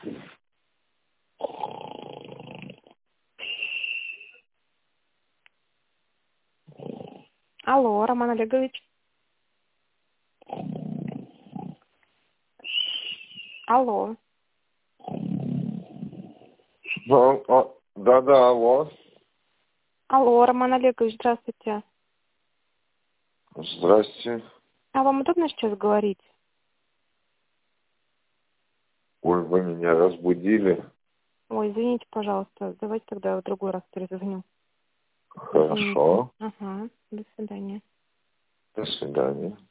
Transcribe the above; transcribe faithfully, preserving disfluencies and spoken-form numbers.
Алло, Роман Олегович. Алло. Да, а, да, да, алло. Алло, Роман Олегович, здравствуйте. Здрасте. А вам удобно сейчас говорить? Ой, вы меня разбудили. Ой, извините, пожалуйста. Давайте тогда в другой раз перезвоню. Извините. Хорошо. Ага. До свидания. До свидания.